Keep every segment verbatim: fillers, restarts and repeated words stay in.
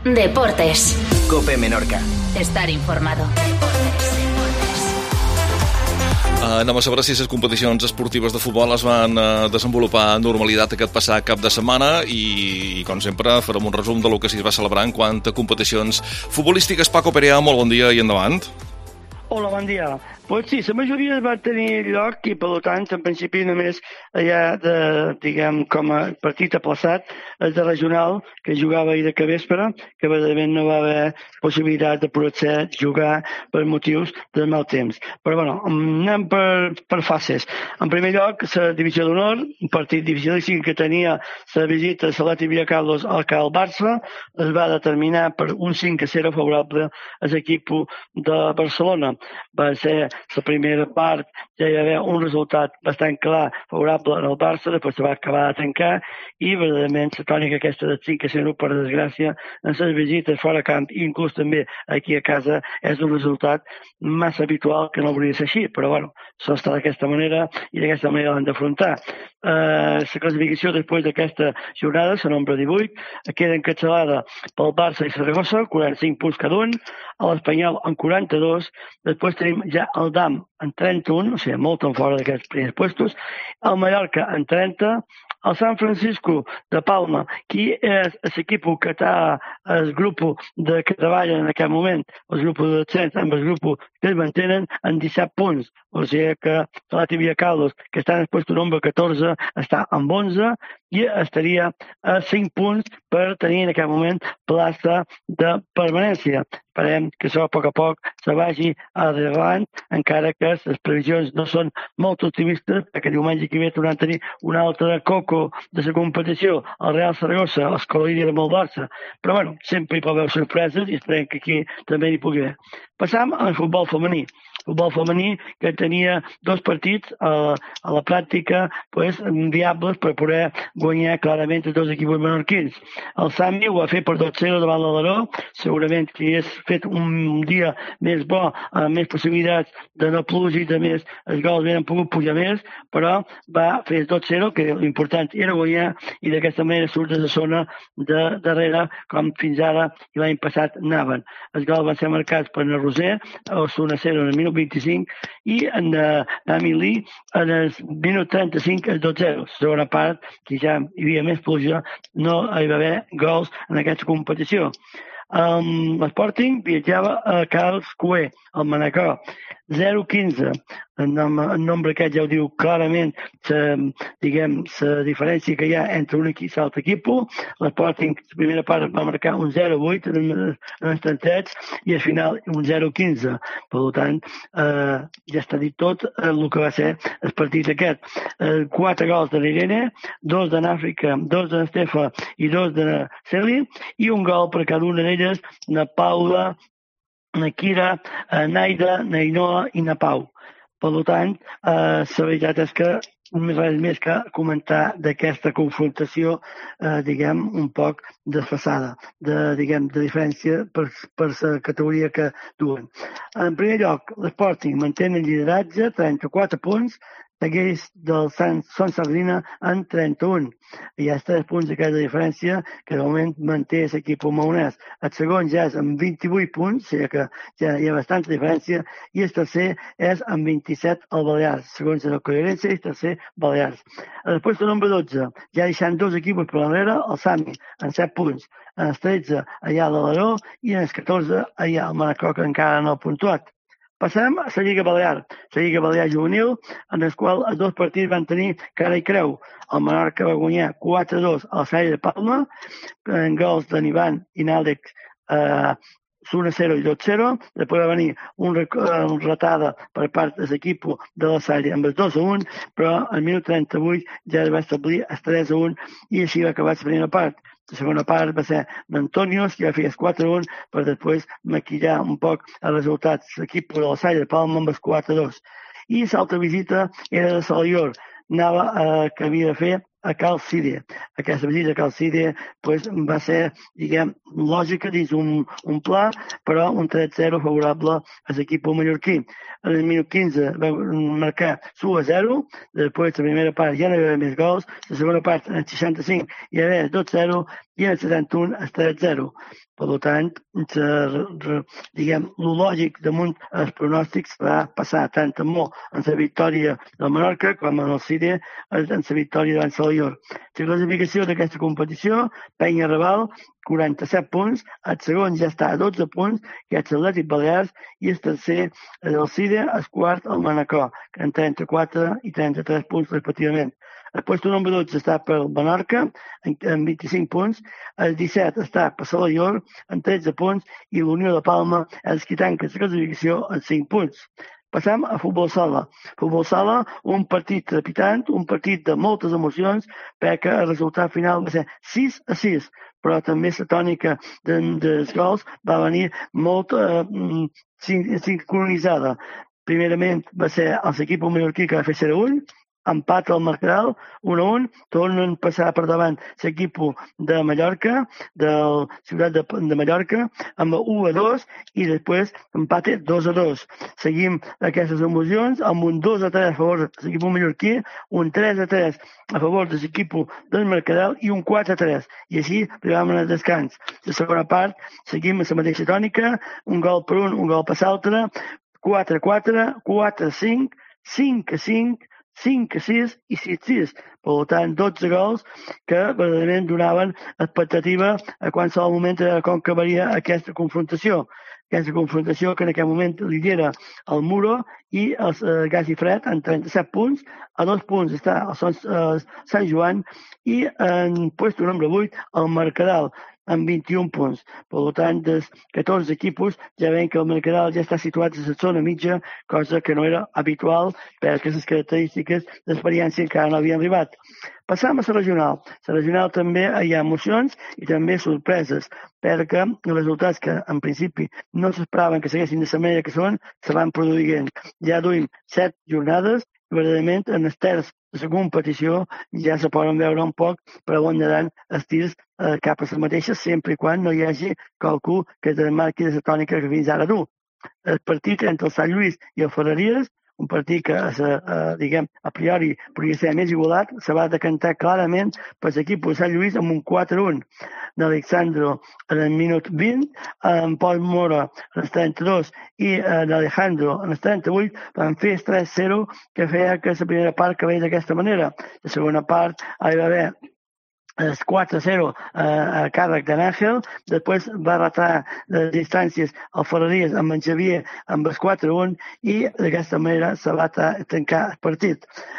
Deportes. COPE Menorca. Estar informado. Uh, anem a saber si les competicions esportives de futbol es van uh, desenvolupar amb normalitat aquest passat cap de setmana i, i com sempre, farem un resum de lo que s'hi va celebrar en quant a competicions futbolístiques. Paco Perea, molt bon dia i endavant. Hola, bon dia. Pues sí, la majoria va tenir lloc i, per tant, en principi només hi ha, de, diguem, com a partit aplaçat, el de regional, que jugava ahir de capvespre, que evidentment no va haver possibilitat de poder jugar per motius de mal temps. Però, bueno, anem per, per fases. En primer lloc, la divisió d'honor, un partit dificilíssim que tenia la visita de Salati Villacarlos al Cal Barça, es va determinar per un cinc a zero favorable a l'equip de Barcelona. Va ser la primera part, ja hi va haver un resultat bastant clar favorable al Barça, després se va acabar de tancar i, verdaderament, la tònica aquesta de cinc a zero, per desgràcia, en les visites fora camp, i inclús també aquí a casa, és un resultat massa habitual que no hauria de ser així, però, bueno, s'ha estat d'aquesta manera i d'aquesta manera l'han d'afrontar. Uh, la classificació després d'aquesta jornada, la nombre divuit, queda encapçalada pel Barça i Saragossa, quaranta-cinc punts cada un, a l'Espanyol en quaranta-dos, després tenim ja el D A M en trenta-un, o sigui, molt en fora d'aquests primers puestos, el Mallorca en trenta, el San Francisco de Palma, qui és l'equip que està el grup de que treballa en aquest moment, el grup de descens amb el grup que es mantenen en disset punts, o sigui que Salati Villacarlos, que està en el puesto número catorze, està amb onze i estaria a cinc punts per tenir en aquest moment plaça de permanència. Esperem que això a poc a poc se vagi endavant, encara que les previsions no són molt optimistes, perquè diumenge que ve tornant a tenir un altre coco de la competició, el Real Saragossa, els Colònia amb el Barça. Però, bueno, sempre hi pot haver sorpreses i esperem que aquí també hi pugui haver. Passam al futbol femení. Futbol femení que tenia dos partits a, a la pràctica pues, viables per poder guanyar clarament els dos equips menorquins. El Sami ho va fer per dos a zero davant l'Alaró, segurament que hagués fet un dia més bo, amb més possibilitats de no pluja i de més els gols havien pogut pujar més, però va fer dos a zero, que l'important era guanyar i d'aquesta manera surt de la zona de darrere com fins ara i l'any passat anaven. Els gols van ser marcats per el Roser, el un a zero en el minut vint-i-cinc i en uh, Nami Lee en el minut trenta-cinc el dos a zero. La segona part, que ja hi havia més pluja, no hi va haver gols en aquesta competició. Um, L'Sporting viatjava a Carles Cué, al Manacor, zero a quinze. El, nom, el nombre aquest ja ho diu clarament la, diguem, la diferència que hi ha entre un equip i l'altre equip. L'Sporting, la primera part, va marcar un zero a vuit en, en els tantets i al final un zero a quinze. Per tant, eh, ja està dit tot eh, el que va ser el partit aquest. Eh, quatre gols de l'Irene, dos de n'Àfrica, dos de n'Estefa i dos de Celi, i un gol per cada una d'elles, na Paula, na Kira, Naida, na Inoa i na Pau. Per tant, eh, la veritat és que res més que comentar d'aquesta confrontació, eh, diguem, un poc desfasada, de, diguem, de diferència per, per la categoria que duen. En primer lloc, l'Sporting manté el lideratge, trenta-quatre punts, segueix del Sant Son Sardina en trenta-un. Hi ha tres punts d'aquesta diferència que de moment manté l'equip maonès. El segon ja és amb vint-i-vuit punts, o sigui que ja hi ha bastanta diferència, i el tercer és amb vint-i-set al Balears, segons la coherència, i el tercer Balears. Després del nombre dotze, ja deixant dos equips per l'enrere, el Sami, en set punts. En els tretze, allà a l'Alaró, i en els catorze, allà al Manacor, que encara no ha puntuat. Passem a la Lliga Balear, la Lliga Balear juvenil, en el qual els dos partits van tenir cara i creu. El Menorca va guanyar quatre a dos al Sall de Palma, en gols de Nivan i Nàlex, eh, un a zero i dos a zero. Després va venir un, un ratada per part de l'equip de la Salle amb el dos a un, però al minut trenta-vuit ja es va establir el tres a un i així va acabar la primera part. La segona part va ser d'Antonios, que va fer el quatre a un, per després maquillar un poc els resultats. L'equip de la Salle de Palma amb el quatre a dos. I l'altra visita era de Salior, anava eh, que havia de fer a Cal Síria. Aquesta visita a Cal Síria pues, va ser, diguem, lògica dins un, un pla, però un tres a zero favorable a l'equip mallorquí. En el minut quinze va marcar u a zero, després la primera part ja no hi havia més gols, la segona part en el seixanta-cinc hi havia dos a zero i en el setanta-un es tres zero. Per tant, diguem, el lògic damunt els pronòstics va passar tant en molt en la victòria del Menorca com en el Cide en la victòria davant Salvador. La classificació d'aquesta competició, Penya Raval, quaranta-set punts, el segon ja està a dotze punts, que és l'Atlètic Balears, i el tercer, el Cide, el quart, el Manacor, que en trenta-quatre i trenta-tres punts respectivament. El puesto número dotze està per Menorca, amb vint-i-cinc punts, el disset està per Salvador, amb tretze punts, i l'Unió de Palma, els que tanquen la classificació, amb cinc punts. Passem a futbol sala. Futbol sala, un partit trepitant, un partit de moltes emocions, perquè el resultat final va ser sis a sis, però també la tònica dels gols va venir molt eh, sincronitzada. Primerament va ser l'equip menorquí que va fer zero a un, empat al Mercadal, un a un, tornen a passar per davant l'equip de Mallorca, de la ciutat de, de Mallorca, amb un a dos, i després empate dos a dos. Seguim aquestes emocions amb un dos a tres a favor de l'equip mallorquí, un tres a tres a favor de l'equip del Mercadal i un quatre a tres. I així arribàvem al descans. La segona part seguim amb la mateixa tònica, un gol per un, un gol per l'altre, quatre a quatre, quatre a cinc, cinc a cinc, cinc a sis i sis a sis. Per tant, dotze gols que verdaderament donaven expectativa a qualsevol moment de com acabaria aquesta confrontació. Aquesta confrontació que en aquest moment lidera el Muro i el eh, Gas i Fred amb trenta-set punts. A dos punts està el Sant, eh, Sant Joan i en puesto número vuit el Mercadal amb vint-i-un punts. Per tant, dels catorze equipos ja veiem que el Mercadal ja està situat a la zona mitja, cosa que no era habitual per aquestes característiques d'experiència encara no havien arribat. Passam a la regional. La regional també hi ha emocions i també sorpreses, perquè els resultats que en principi no s'esperaven que seguessin de la manera que són, se van produint. Ja duim set jornades i verdaderament en els terç de la competició ja se poden veure un poc per on anaran els tirs eh, cap a les mateixes, sempre i quan no hi hagi qualcú que desmarqui de la tònica que fins ara du. El partit entre el Sant Lluís i el Ferreries, un partit que, eh, diguem, a priori podria ser més igualat, se va decantar clarament per l'equip de Sant Lluís amb un quatre a un. D'Alexandro en el minut vint, en Pol Mora en el trenta-dos i d'Alejandro en el trenta-vuit van fer el tres a zero que feia que la primera part acabés d'aquesta manera. La segona part hi va haver el quatre a zero eh, a càrrec de Nàngel, després va retar les distàncies al Ferreries amb en Xavier amb el quatre a un i d'aquesta manera se va tancar el partit.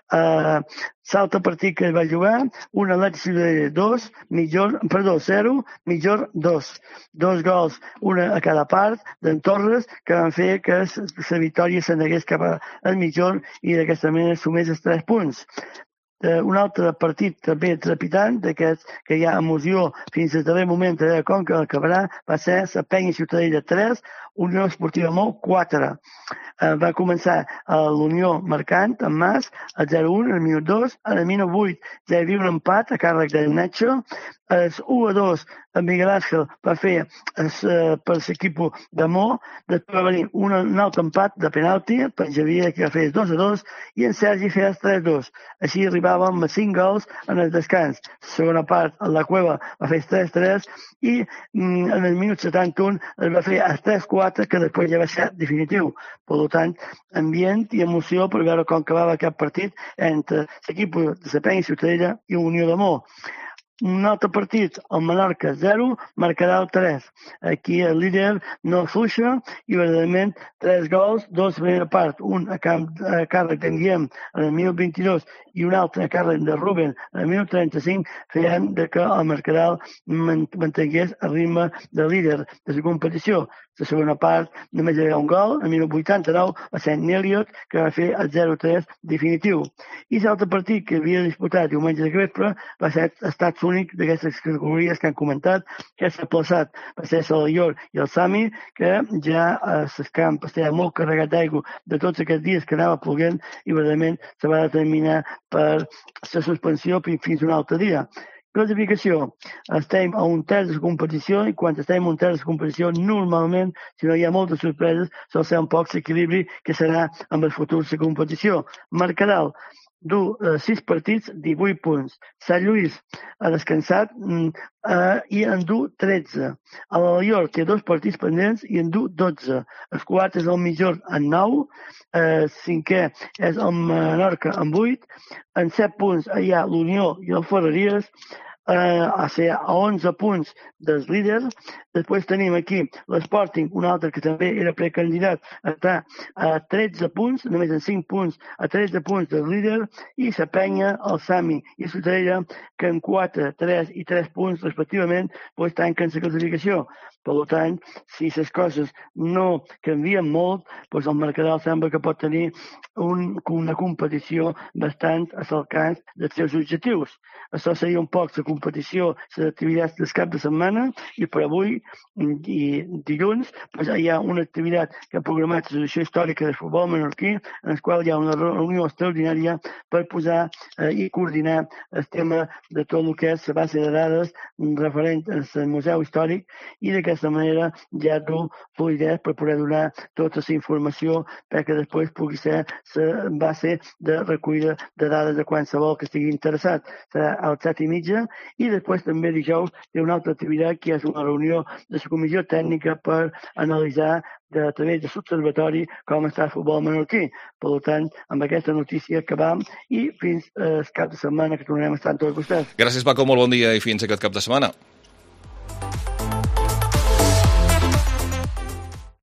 Eh, L'altre partit que es va jugar, un Atlètic Ciutadella dos, Mitjor, perdó, zero, Mitjor dos. Dos gols, una a cada part, d'en Torres, que van fer que la victòria se'n hagués cap al Mitjor i d'aquesta manera sumés els tres punts. Uh, un altre partit també trepitant, d'aquests que hi ha emoció fins al darrer moment de com que acabarà, va ser la Penya Ciutadella tres, Unió Esportiva Mou quatre. Uh, va començar uh, l'Unió marcant amb Mas, el zero a un, el minut dos, al minut vuit ja hi havia un empat a càrrec de Nacho, el u a dos en Miguel Ángel va fer es, uh, per l'equip de Mo, després va venir un, un altre empat de penalti per Javier que va fer el dos a dos i en Sergi feia el tres a dos. Així arribàvem a cinc gols en el descans. La segona part, en la Cueva va fer el tres a tres i mm, en el minut setanta-un es va fer el tres a quatre que després ja va ser definitiu. Per tant, ambient i emoció per veure com acabava aquest partit entre l'equip de la Penya Ciutadella i Unió de Mo. Un altre partit, el Menorca zero, Mercadal tres. Aquí el líder no fluixa i verdaderament tres gols, dos a primera part, un a, camp, a càrrec d'en Guillem en el minut vint-i-dos i un altre a càrrec de Rubén en el minut trenta-cinc feien de que el Mercadal mantingués el ritme de líder de la competició. La segona part només hi havia un gol, al minut vuitanta-nou a Sant Eliot, que va fer el zero a tres definitiu. I l'altre partit que havia disputat diumenge de vespre va ser estat únic d'aquestes categories que han comentat, que s'ha plaçat va ser Salvador i el Sami, que ja a les camp estava molt carregat d'aigua de tots aquests dies que anava ploguent i verdaderament se va determinar per la suspensió fins un altre dia. Classificació. Estem a un terç de competició i quan estem a un terç de competició normalment, si no hi ha moltes sorpreses, sol ser un poc l'equilibri que serà amb el futur de la competició. Mercadal. du sis partits, divuit punts. Sant Lluís ha descansat eh, i en du tretze. A l'Alaior té dos partits pendents i en du dotze. El quart és el Mitjor en nou, eh, cinquè és el Menorca en vuit, en set punts hi ha l'Unió i el Ferreries, eh, a ser a onze punts dels líders. Després tenim aquí l'Sporting, un altre que també era precandidat, està a tretze punts, només en cinc punts, a tretze punts del líder, i la Penya, el Sami i Ciutadella, que en quatre, tres i tres punts respectivament, doncs tanquen la classificació. Per tant, si les coses no canvien molt, doncs el Mercadal sembla que pot tenir un, una competició bastant a l'alcance dels seus objectius. Això seria un poc la competició, les activitats del cap de setmana, i per avui i dilluns doncs hi ha una activitat que ha programat l'Associació Històrica de Futbol Menorquí, en la qual hi ha una reunió extraordinària per posar eh, i coordinar el tema de tot el que és la base de dades referent al Museu Històric, i d'aquesta manera ja dur fluïdesa per poder donar tota la informació perquè després pugui ser la base de recollida de dades de qualsevol que estigui interessat. Serà als set i mitja, i després també dijous hi ha una altra activitat que és una reunió de la comissió tècnica per analitzar de, a través de l'observatori com està el futbol menorquí. Per tant, amb aquesta notícia acabam i fins al cap de setmana que tornarem a estar amb tots vostès. Gràcies, Paco, molt bon dia i fins aquest cap de setmana.